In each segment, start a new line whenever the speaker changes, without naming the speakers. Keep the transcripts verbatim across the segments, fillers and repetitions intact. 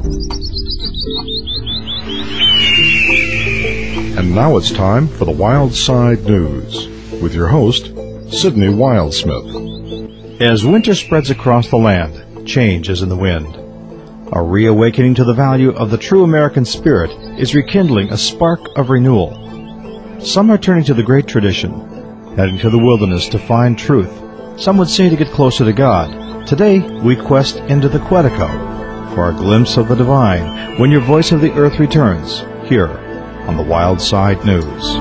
And now it's time for the Wild Side News with your host, Sidney Wildsmith.
As winter spreads across the land, change is in the wind. A reawakening to the value of the true American spirit is rekindling a spark of renewal. Some are turning to the great tradition, heading to the wilderness to find truth. Some would say to get closer to God. Today, we quest into the Quetico for a glimpse of the divine when your voice of the earth returns, here on the Wild Side News.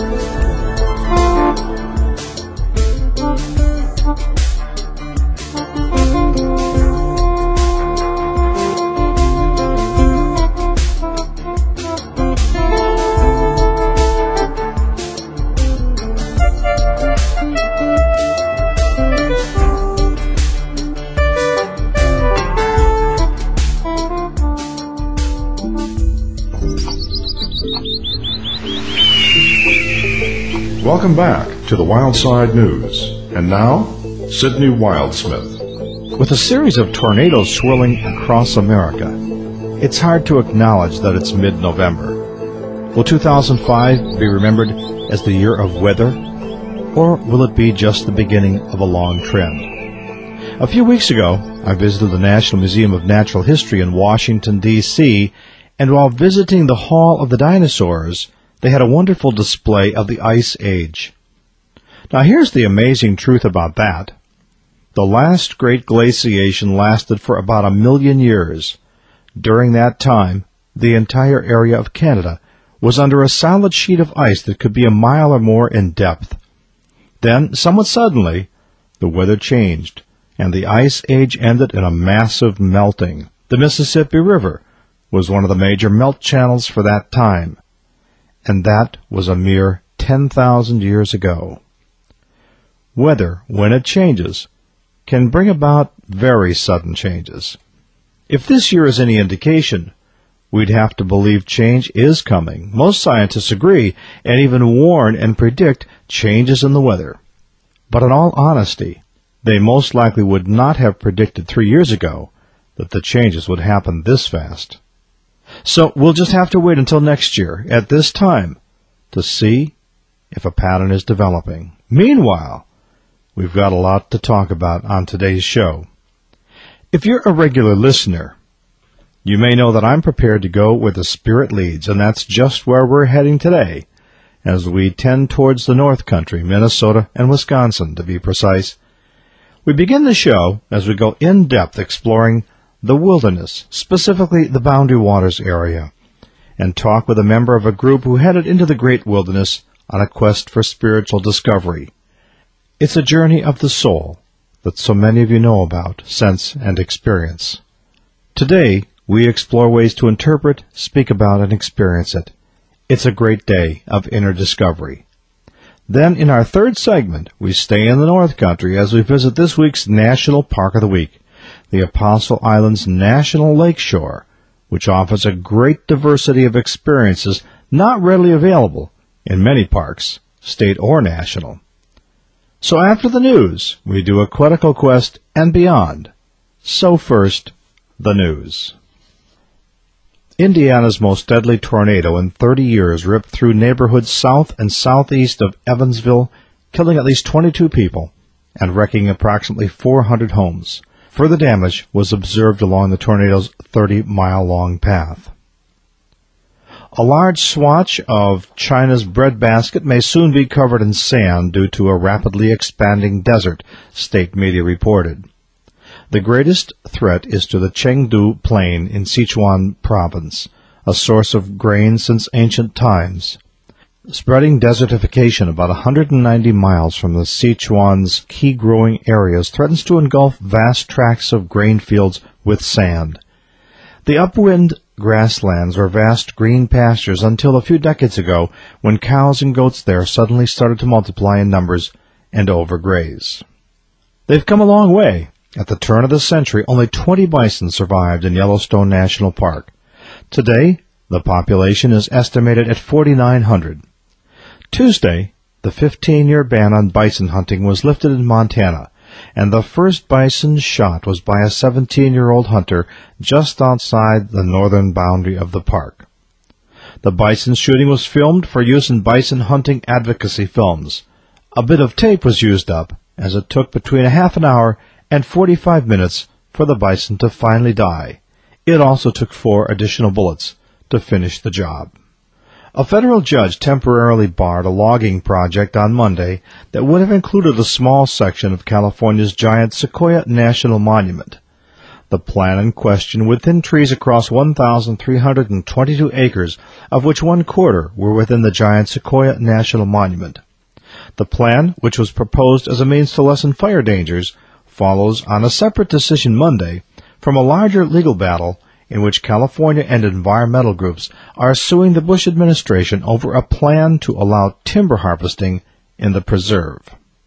Welcome back to the Wild Side News. And now, Sidney Wildsmith.
With a series of tornadoes swirling across America, it's hard to acknowledge that it's mid-November. Will two thousand five be remembered as the year of weather, or will it be just the beginning of a long trend? A few weeks ago, I visited the National Museum of Natural History in Washington, D C, and while visiting the Hall of the Dinosaurs, they had a wonderful display of the Ice Age. Now here's the amazing truth about that. The last great glaciation lasted for about a million years. During that time, the entire area of Canada was under a solid sheet of ice that could be a mile or more in depth. Then, somewhat suddenly, the weather changed, and the Ice Age ended in a massive melting. The Mississippi River was one of the major melt channels for that time. And that was a mere ten thousand years ago. Weather, when it changes, can bring about very sudden changes. If this year is any indication, we'd have to believe change is coming. Most scientists agree and even warn and predict changes in the weather. But in all honesty, they most likely would not have predicted three years ago that the changes would happen this fast. So we'll just have to wait until next year, at this time, to see if a pattern is developing. Meanwhile, we've got a lot to talk about on today's show. If you're a regular listener, you may know that I'm prepared to go where the Spirit leads, and that's just where we're heading today, as we tend towards the North Country, Minnesota and Wisconsin, to be precise. We begin the show as we go in-depth exploring the wilderness, specifically the Boundary Waters area, and talk with a member of a group who headed into the great wilderness on a quest for spiritual discovery. It's a journey of the soul that so many of you know about, sense, and experience. Today, we explore ways to interpret, speak about, and experience it. It's a great day of inner discovery. Then, in our third segment, we stay in the North Country as we visit this week's National Park of the Week, the Apostle Islands National Lakeshore, which offers a great diversity of experiences not readily available in many parks, state or national. So after the news, we do a Quetico quest and beyond. So first, the news. Indiana's most deadly tornado in thirty years ripped through neighborhoods south and southeast of Evansville, killing at least twenty-two people and wrecking approximately four hundred homes. Further damage was observed along the tornado's thirty-mile-long path. A large swatch of China's breadbasket may soon be covered in sand due to a rapidly expanding desert, state media reported. The greatest threat is to the Chengdu Plain in Sichuan province, a source of grain since ancient times. Spreading desertification about one hundred ninety miles from the Sichuan's key growing areas threatens to engulf vast tracts of grain fields with sand. The upwind grasslands were vast green pastures until a few decades ago, when cows and goats there suddenly started to multiply in numbers and overgraze. They've come a long way. At the turn of the century, only twenty bison survived in Yellowstone National Park. Today, the population is estimated at forty-nine hundred. Tuesday, the fifteen-year ban on bison hunting was lifted in Montana, and the first bison shot was by a seventeen-year-old hunter just outside the northern boundary of the park. The bison shooting was filmed for use in bison hunting advocacy films. A bit of tape was used up, as it took between a half an hour and forty-five minutes for the bison to finally die. It also took four additional bullets to finish the job. A federal judge temporarily barred a logging project on Monday that would have included a small section of California's giant Sequoia National Monument. The plan in question would thin trees across one thousand three hundred twenty-two acres, of which one quarter were within the giant Sequoia National Monument. The plan, which was proposed as a means to lessen fire dangers, follows on a separate decision Monday from a larger legal battle in which California and environmental groups are suing the Bush administration over a plan to allow timber harvesting in the preserve.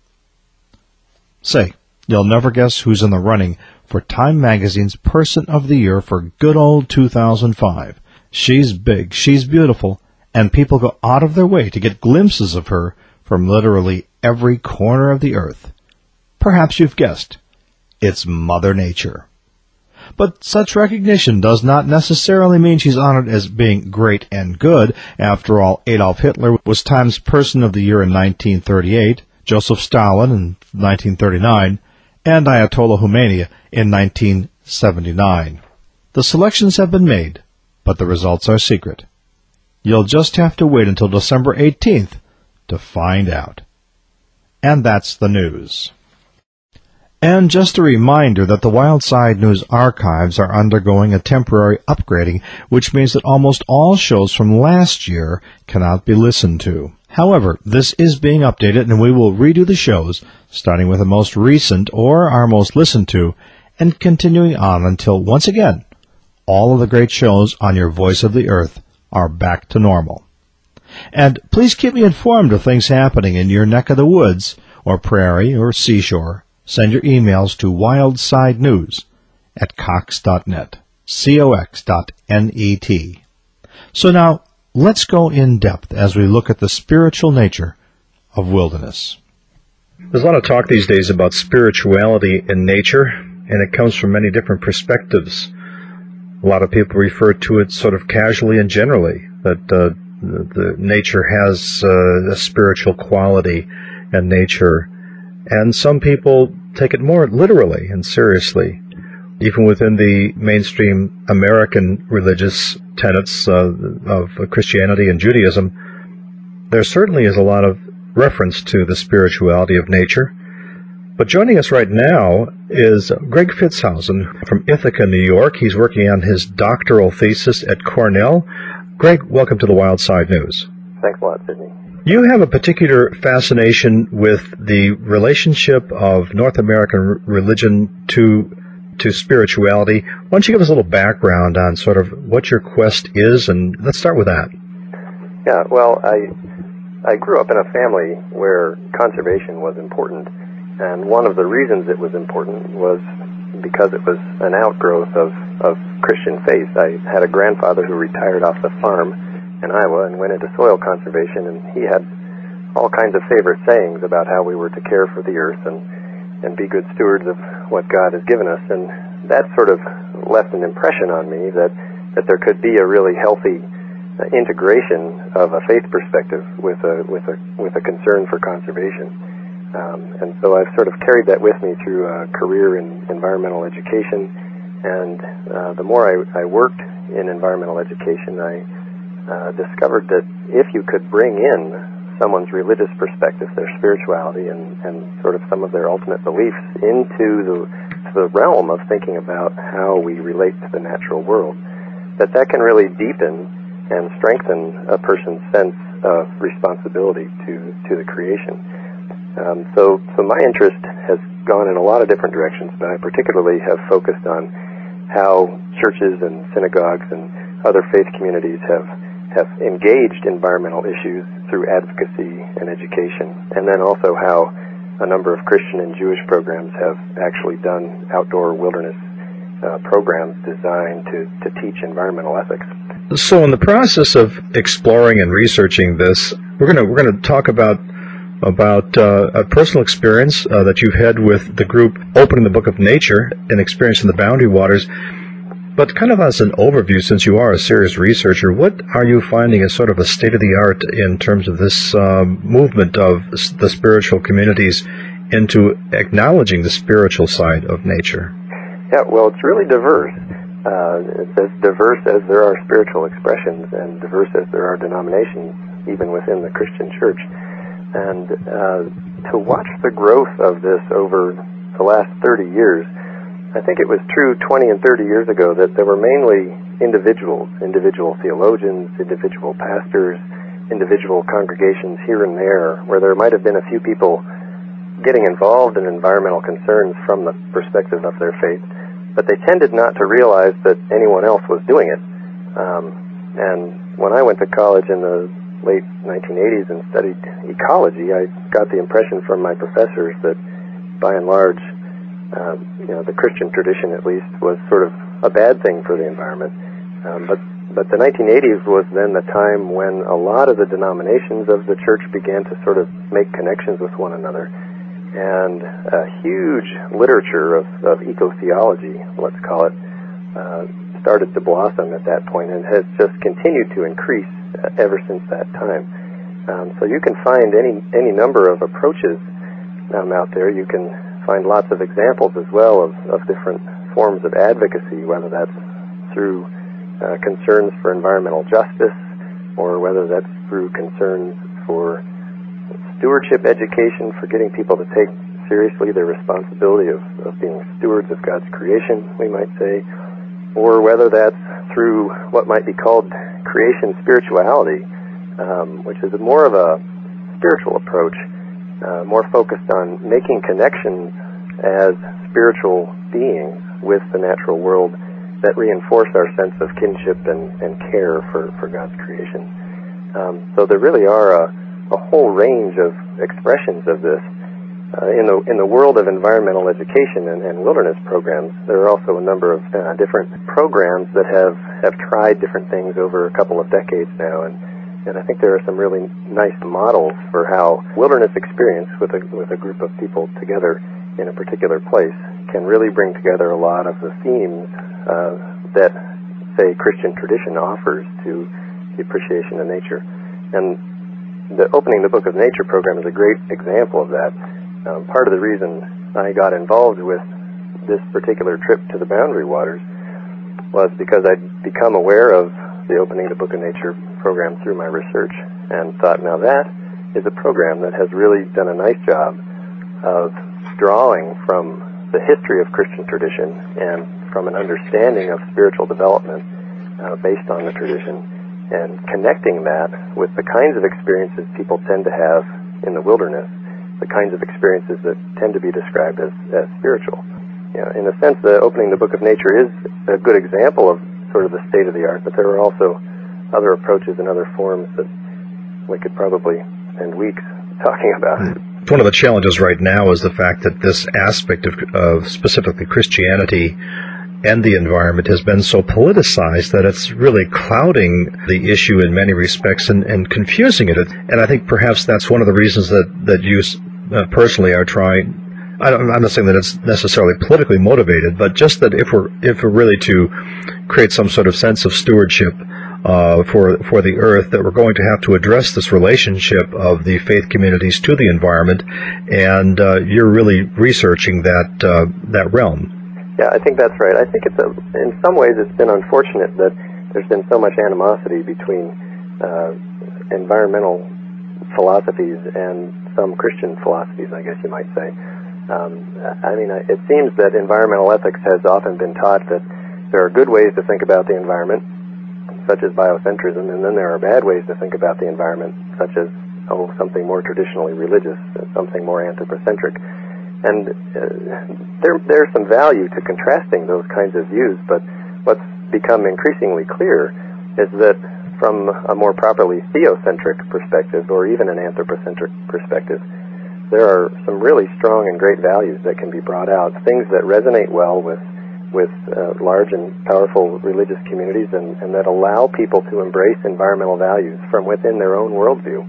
Say, you'll never guess who's in the running for Time Magazine's Person of the Year for good old two thousand five. She's big, she's beautiful, and people go out of their way to get glimpses of her from literally every corner of the earth. Perhaps you've guessed. It's Mother Nature. But such recognition does not necessarily mean she's honored as being great and good. After all, Adolf Hitler was Time's Person of the Year in nineteen thirty-eight, Joseph Stalin in nineteen thirty-nine, and Ayatollah Khomeini in nineteen seventy-nine. The selections have been made, but the results are secret. You'll just have to wait until December eighteenth to find out. And that's the news. And just a reminder that the Wildside News archives are undergoing a temporary upgrading, which means that almost all shows from last year cannot be listened to. However, this is being updated, and we will redo the shows, starting with the most recent or our most listened to, and continuing on until, once again, all of the great shows on your Voice of the Earth are back to normal. And please keep me informed of things happening in your neck of the woods, or prairie, or seashore. Send your emails to wildsidenews at cox dot net, C O X dot N E T. So now, let's go in depth as we look at the spiritual nature of wilderness.
There's a lot of talk these days about spirituality in nature, and it comes from many different perspectives. A lot of people refer to it sort of casually and generally, that uh, the, the nature has uh, a spiritual quality and nature. And some people take it more literally and seriously. Even within the mainstream American religious tenets uh, of Christianity and Judaism, there certainly is a lot of reference to the spirituality of nature. But joining us right now is Greg Fitzhausen from Ithaca, New York. He's working on his doctoral thesis at Cornell. Greg, welcome to the Wild Side News.
Thanks a lot, Sidney.
You have a particular fascination with the relationship of North American religion to to spirituality. Why don't you give us a little background on sort of what your quest is, and let's start with that.
Yeah, well, I I grew up in a family where conservation was important, and one of the reasons it was important was because it was an outgrowth of, of Christian faith. I had a grandfather who retired off the farm in Iowa and went into soil conservation, and he had all kinds of favorite sayings about how we were to care for the earth and, and be good stewards of what God has given us, and that sort of left an impression on me that, that there could be a really healthy uh, integration of a faith perspective with a, with a, with a concern for conservation. Um, and so I've sort of carried that with me through a career in environmental education, and uh, the more I, I worked in environmental education, I Uh, discovered that if you could bring in someone's religious perspective, their spirituality, and, and sort of some of their ultimate beliefs into the, the realm of thinking about how we relate to the natural world, that that can really deepen and strengthen a person's sense of responsibility to, to the creation. Um, so, so my interest has gone in a lot of different directions, but I particularly have focused on how churches and synagogues and other faith communities have have engaged environmental issues through advocacy and education, and then also how a number of Christian and Jewish programs have actually done outdoor wilderness uh, programs designed to, to teach environmental ethics.
So in the process of exploring and researching this, we're going to we're going to talk about about uh, a personal experience uh, that you've had with the group Opening the Book of Nature and Experiencing the Boundary Waters. But kind of as an overview, since you are a serious researcher, what are you finding as sort of a state-of-the-art in terms of this um, movement of the spiritual communities into acknowledging the spiritual side of nature?
Yeah, well, it's really diverse. Uh, it's as diverse as there are spiritual expressions and diverse as there are denominations, even within the Christian church. And uh, to watch the growth of this over the last thirty years, I think it was true twenty and thirty years ago that there were mainly individuals, individual theologians, individual pastors, individual congregations here and there, where there might have been a few people getting involved in environmental concerns from the perspective of their faith, but they tended not to realize that anyone else was doing it. Um, and when I went to college in the late nineteen eighties and studied ecology, I got the impression from my professors that, by and large, uh, you know, the Christian tradition at least was sort of a bad thing for the environment. Um, but but the nineteen eighties was then the time when a lot of the denominations of the church began to sort of make connections with one another. And a huge literature of, of eco-theology, let's call it, uh, started to blossom at that point and has just continued to increase uh, ever since that time. Um, so you can find any any number of approaches um, out there. You can find lots of examples as well of, of different forms of advocacy, whether that's through uh, concerns for environmental justice or whether that's through concerns for stewardship education, for getting people to take seriously their responsibility of, of being stewards of God's creation, we might say, or whether that's through what might be called creation spirituality, um, which is more of a spiritual approach, uh, more focused on making connections as spiritual beings with the natural world that reinforce our sense of kinship and, and care for, for God's creation. Um, so there really are a a whole range of expressions of this. Uh, in the in the world of environmental education and, and wilderness programs, there are also a number of uh, different programs that have, have tried different things over a couple of decades now, and, and I think there are some really nice models for how wilderness experience with a with a group of people together in a particular place can really bring together a lot of the themes uh, that, say, Christian tradition offers to the appreciation of nature. And the Opening the Book of Nature program is a great example of that. Um, part of the reason I got involved with this particular trip to the Boundary Waters was because I'd become aware of the Opening the Book of Nature program through my research and thought, now that is a program that has really done a nice job of drawing from the history of Christian tradition and from an understanding of spiritual development uh, based on the tradition, and connecting that with the kinds of experiences people tend to have in the wilderness, the kinds of experiences that tend to be described as, as spiritual. You know, in a sense, the Opening the Book of Nature is a good example of sort of the state of the art, but there are also other approaches and other forms that we could probably spend weeks talking about.
One of the challenges right now is the fact that this aspect of, of specifically Christianity and the environment has been so politicized that it's really clouding the issue in many respects and, and confusing it. And I think perhaps that's one of the reasons that, that you uh, personally are trying. I don't, I'm not saying that it's necessarily politically motivated, but just that if we're if we're really to create some sort of sense of stewardship uh, for for the earth, that we're going to have to address this relationship of the faith communities to the environment, and uh, you're really researching that uh, that realm.
Yeah, I think that's right. I think it's a, in some ways it's been unfortunate that there's been so much animosity between uh, environmental philosophies and some Christian philosophies, I guess you might say. Um, I mean, it seems that environmental ethics has often been taught that there are good ways to think about the environment, such as biocentrism, and then there are bad ways to think about the environment, such as, oh, something more traditionally religious, something more anthropocentric. And uh, there, there's some value to contrasting those kinds of views, but what's become increasingly clear is that from a more properly theocentric perspective, or even an anthropocentric perspective, there are some really strong and great values that can be brought out, things that resonate well with with uh, large and powerful religious communities and, and that allow people to embrace environmental values from within their own worldview.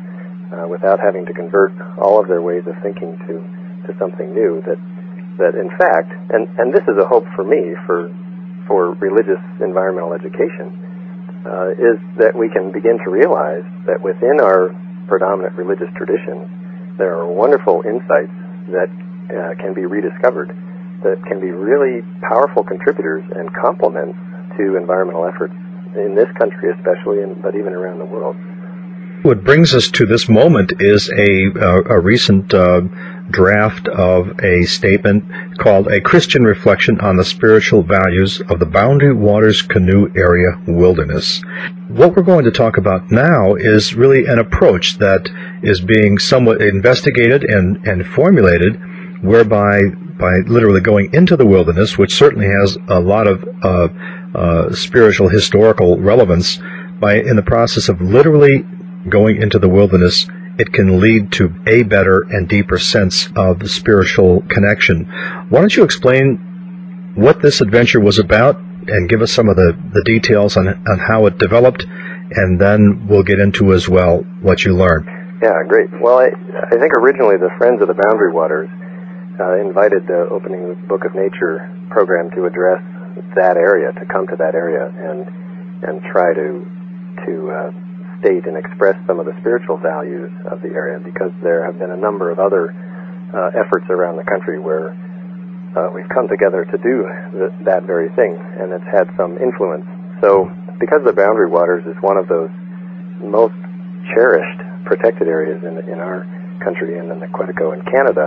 uh, without having to convert all of their ways of thinking to, to something new. That that in fact, and, and this is a hope for me for for religious environmental education, uh, is that we can begin to realize that within our predominant religious traditions, there are wonderful insights that uh, can be rediscovered, that can be really powerful contributors and complements to environmental efforts in this country especially, and, but even around the world.
What brings us to this moment is a, uh, a recent uh, draft of a statement called A Christian Reflection on the Spiritual Values of the Boundary Waters Canoe Area Wilderness. What we're going to talk about now is really an approach that is being somewhat investigated and, and formulated, whereby by literally going into the wilderness, which certainly has a lot of uh, uh, spiritual historical relevance, by in the process of literally going into the wilderness, it can lead to a better and deeper sense of spiritual connection. Why don't you explain what this adventure was about and give us some of the, the details on, on how it developed, and then we'll get into as well what you learned.
Yeah, great. Well, I, I think originally the Friends of the Boundary Waters uh, invited the Opening the Book of Nature program to address that area, to come to that area and and try to to uh, state and express some of the spiritual values of the area, because there have been a number of other uh, efforts around the country where uh, we've come together to do th- that very thing, and it's had some influence. So, because the Boundary Waters is one of those most cherished protected areas in in our country and in the Quetico in Canada,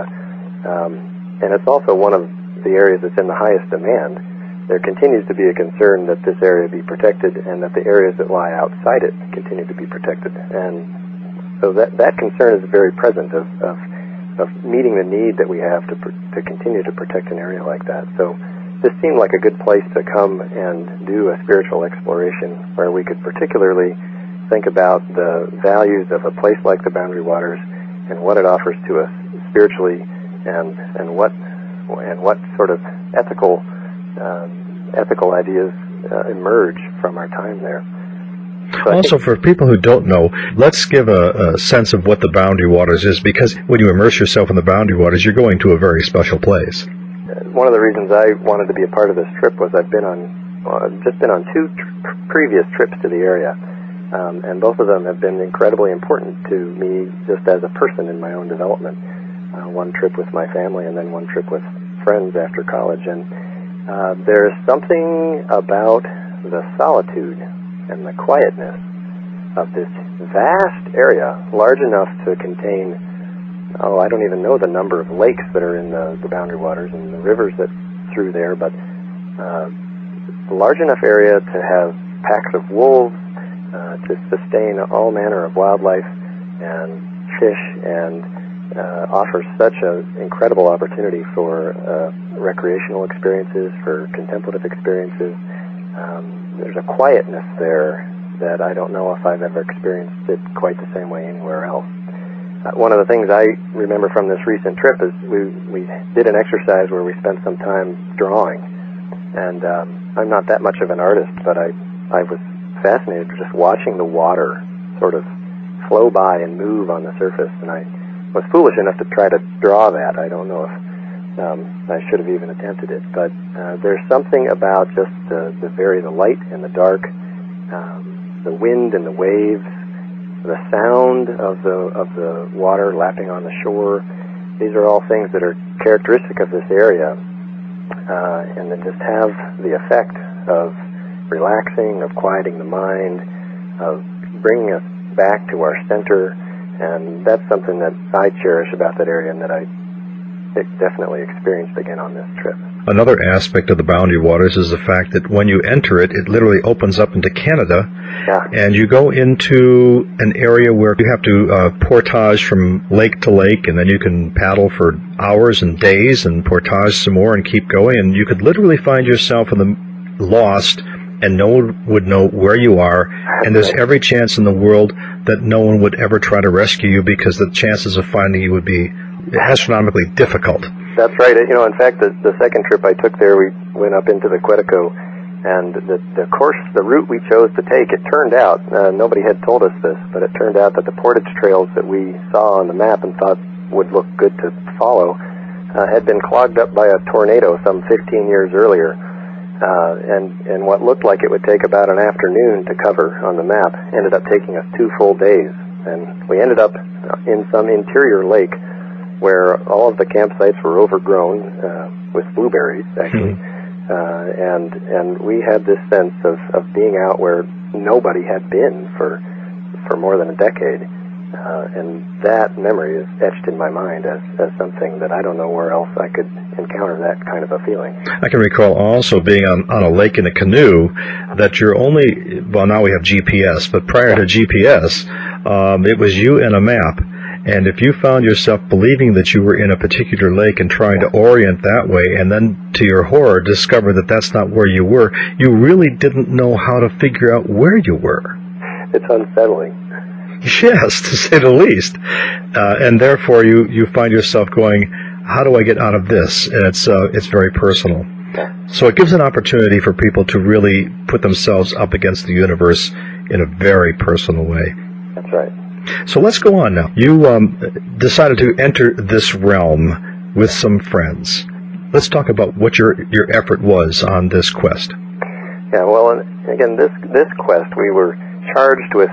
um, and it's also one of the areas that's in the highest demand, there continues to be a concern that this area be protected and that the areas that lie outside it continue to be protected. And so that that concern is very present of of, of meeting the need that we have to pr- to continue to protect an area like that. So this seemed like a good place to come and do a spiritual exploration where we could particularly think about the values of a place like the Boundary Waters and what it offers to us spiritually, and and what and what sort of ethical Uh, ethical ideas uh, emerge from our time there. So
also, for people who don't know, let's give a, a sense of what the Boundary Waters is, because when you immerse yourself in the Boundary Waters, you're going to a very special place.
One of the reasons I wanted to be a part of this trip was I've been on, uh, just been on two tr- previous trips to the area, um, and both of them have been incredibly important to me just as a person in my own development. Uh, one trip with my family, and then one trip with friends after college, and Uh, there's something about the solitude and the quietness of this vast area, large enough to contain, oh, I don't even know the number of lakes that are in the, the Boundary Waters and the rivers that through there, but uh, a large enough area to have packs of wolves, uh, to sustain all manner of wildlife and fish, and Uh, offers such an incredible opportunity for uh, recreational experiences, for contemplative experiences. Um, there's a quietness there that I don't know if I've ever experienced it quite the same way anywhere else. Uh, one of the things I remember from this recent trip is we we did an exercise where we spent some time drawing, and um, I'm not that much of an artist, but I I was fascinated just watching the water sort of flow by and move on the surface, and I was foolish enough to try to draw that. I don't know if um, I should have even attempted it, but uh, there's something about just the, the very the light and the dark, um, the wind and the waves, the sound of the of the water lapping on the shore. These are all things that are characteristic of this area, uh, and that just have the effect of relaxing, of quieting the mind, of bringing us back to our center. And that's something that I cherish about that area, and that I definitely experienced again on this trip.
Another aspect of the Boundary Waters is the fact that when you enter it, it literally opens up into Canada,
yeah.
and you go into an area where you have to uh, portage from lake to lake, and then you can paddle for hours and days and portage some more and keep going, and you could literally find yourself in the lost, and no one would know where you are, and there's every chance in the world that no one would ever try to rescue you, because the chances of finding you would be astronomically difficult.
That's right. You know, in fact, the, the second trip I took there, we went up into the Quetico, And the, the course, the route we chose to take, it turned out, uh, nobody had told us this, but it turned out that the portage trails that we saw on the map and thought would look good to follow uh, had been clogged up by a tornado some fifteen years earlier. Uh, and, and what looked like it would take about an afternoon to cover on the map ended up taking us two full days. And we ended up in some interior lake where all of the campsites were overgrown uh, with blueberries, actually. Mm-hmm. uh, and and we had this sense of, of being out where nobody had been for for more than a decade. Uh, and that memory is etched in my mind as, as something that I don't know where else I could encounter that kind of a feeling.
I can recall also being on, on a lake in a canoe that you're only, well, now we have G P S, but prior to G P S, um, it was you and a map. And if you found yourself believing that you were in a particular lake and trying to orient that way, and then to your horror discover that that's not where you were, you really didn't know how to figure out where you were.
It's unsettling.
Yes, to say the least. Uh, and therefore you, you find yourself going, how do I get out of this? And it's, uh, it's very personal. So it gives an opportunity for people to really put themselves up against the universe in a very personal way.
That's right.
So let's go on now. You um, decided to enter this realm with some friends. Let's talk about what your, your effort was on this quest.
Yeah, well, and again, this, this quest, we were charged with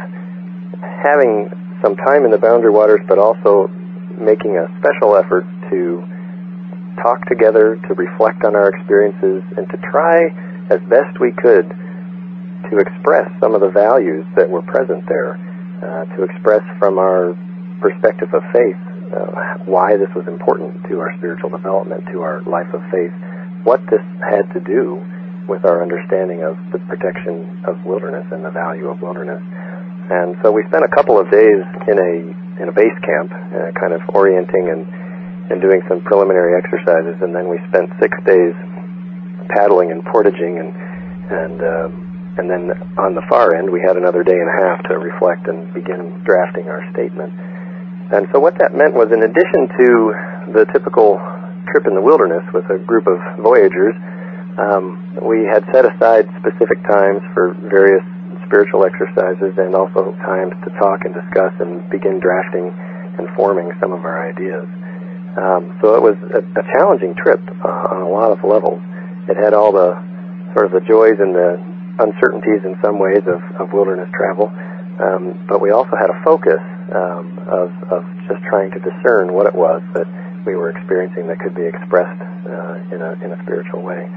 having some time in the Boundary Waters, but also making a special effort to talk together, to reflect on our experiences, and to try as best we could to express some of the values that were present there, uh, to express from our perspective of faith uh, why this was important to our spiritual development, to our life of faith, what this had to do with our understanding of the protection of wilderness and the value of wilderness. And so we spent a couple of days in a in a base camp, uh, kind of orienting and, and doing some preliminary exercises, and then we spent six days paddling and portaging, and and uh, and then on the far end we had another day and a half to reflect and begin drafting our statement. And so what that meant was, in addition to the typical trip in the wilderness with a group of voyagers, um, we had set aside specific times for various spiritual exercises and also times to talk and discuss and begin drafting and forming some of our ideas. Um, so it was a, a challenging trip uh, on a lot of levels. It had all the sort of the joys and the uncertainties in some ways of, of wilderness travel, um, but we also had a focus um, of, of just trying to discern what it was that we were experiencing that could be expressed uh, in a in a spiritual way.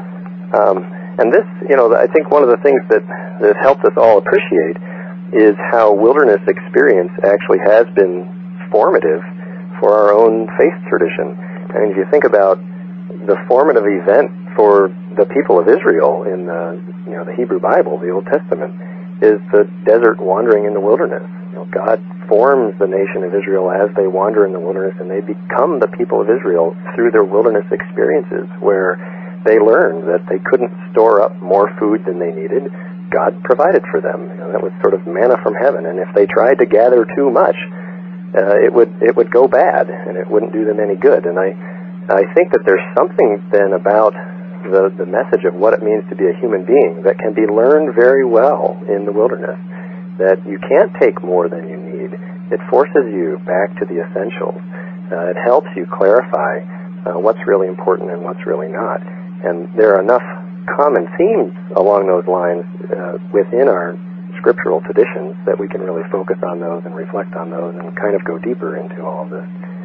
Um, And this, you know, I think one of the things that, that helped us all appreciate is how wilderness experience actually has been formative for our own faith tradition. I mean, if you think about the formative event for the people of Israel in the, you know, the Hebrew Bible, the Old Testament, is the desert wandering in the wilderness. You know, God forms the nation of Israel as they wander in the wilderness, and they become the people of Israel through their wilderness experiences, where they learned that they couldn't store up more food than they needed. God provided for them. You know, that was sort of manna from heaven. And if they tried to gather too much, uh, it would it would go bad, and it wouldn't do them any good. And I I think that there's something then about the the message of what it means to be a human being that can be learned very well in the wilderness. That you can't take more than you need. It forces you back to the essentials. Uh, it helps you clarify uh, what's really important and what's really not. And there are enough common themes along those lines uh, within our scriptural traditions that we can really focus on those and reflect on those and kind of go deeper into all of this.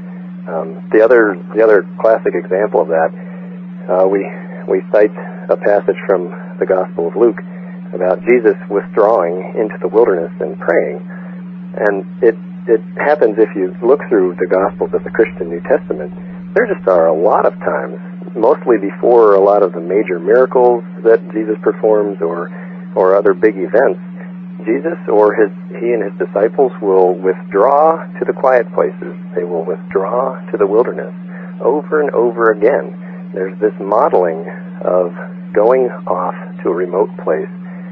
Um, the other the other classic example of that, uh, we we cite a passage from the Gospel of Luke about Jesus withdrawing into the wilderness and praying. And it it happens if you look through the Gospels of the Christian New Testament, there just are a lot of times, mostly before a lot of the major miracles that Jesus performs or or other big events, Jesus or his he and his disciples will withdraw to the quiet places. They will withdraw to the wilderness over and over again. There's this modeling of going off to a remote place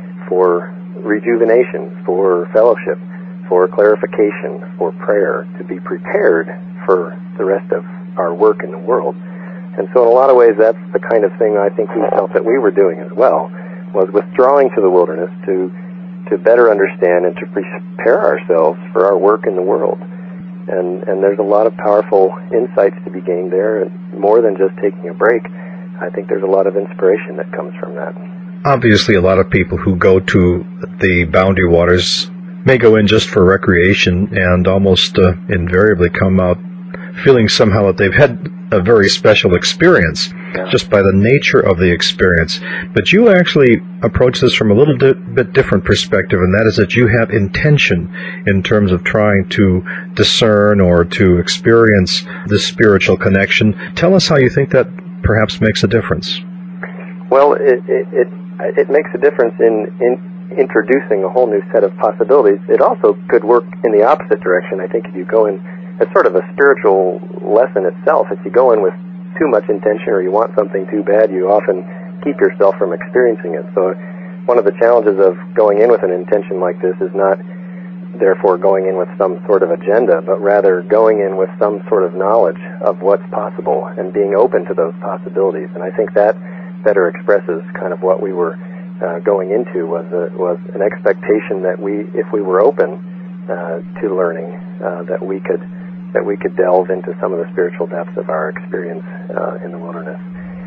for rejuvenation, for fellowship, for clarification, for prayer, to be prepared for the rest of our work in the world. And so in a lot of ways, that's the kind of thing I think we felt that we were doing as well. was withdrawing to the wilderness to to better understand and to prepare ourselves for our work in the world. And and there's a lot of powerful insights to be gained there, and more than just taking a break. I think there's a lot of inspiration that comes from that.
Obviously, a lot of people who go to the Boundary Waters may go in just for recreation and almost uh, invariably come out feeling somehow that they've had a very special experience, yeah, just by the nature of the experience. But you actually approach this from a little di- bit different perspective, and that is that you have intention in terms of trying to discern or to experience this spiritual connection. Tell us how you think that perhaps makes a difference.
Well, it it it, it makes a difference in, in introducing a whole new set of possibilities. It also could work in the opposite direction. I think if you go in, it's sort of a spiritual lesson itself. If you go in with too much intention or you want something too bad, you often keep yourself from experiencing it. So one of the challenges of going in with an intention like this is not therefore going in with some sort of agenda, but rather going in with some sort of knowledge of what's possible and being open to those possibilities. And I think that better expresses kind of what we were uh, going into, was a, was an expectation that we, if we were open uh, to learning, uh, that we could that we could delve into some of the spiritual depths of our experience uh, in the wilderness.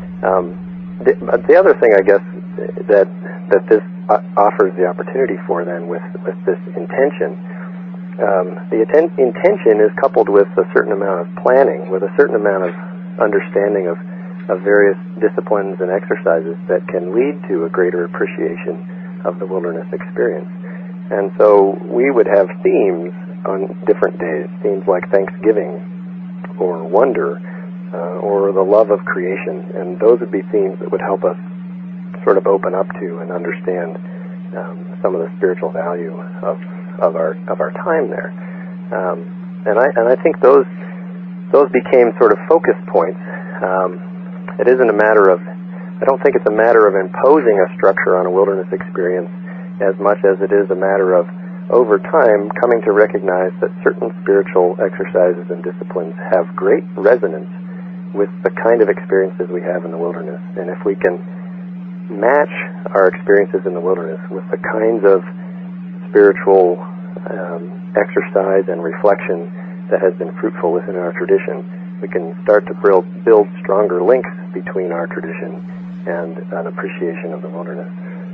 Um, the, the other thing, I guess, that that this offers the opportunity for then with, with this intention, um, the atten- intention is coupled with a certain amount of planning, with a certain amount of understanding of, of various disciplines and exercises that can lead to a greater appreciation of the wilderness experience. And so we would have themes on different days, themes like Thanksgiving or wonder uh, or the love of creation, and those would be themes that would help us sort of open up to and understand um, some of the spiritual value of of our of our time there. Um, and I and I think those those became sort of focus points. Um, it isn't a matter of I don't think it's a matter of imposing a structure on a wilderness experience as much as it is a matter of, over time, coming to recognize that certain spiritual exercises and disciplines have great resonance with the kind of experiences we have in the wilderness. And if we can match our experiences in the wilderness with the kinds of spiritual um, exercise and reflection that has been fruitful within our tradition, we can start to build, build stronger links between our tradition and an appreciation of the wilderness.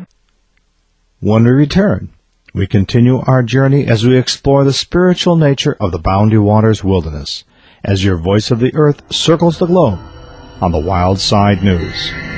When we return, we continue our journey as we explore the spiritual nature of the Boundary Waters Wilderness, as your voice of the earth circles the globe on the Wild Side News.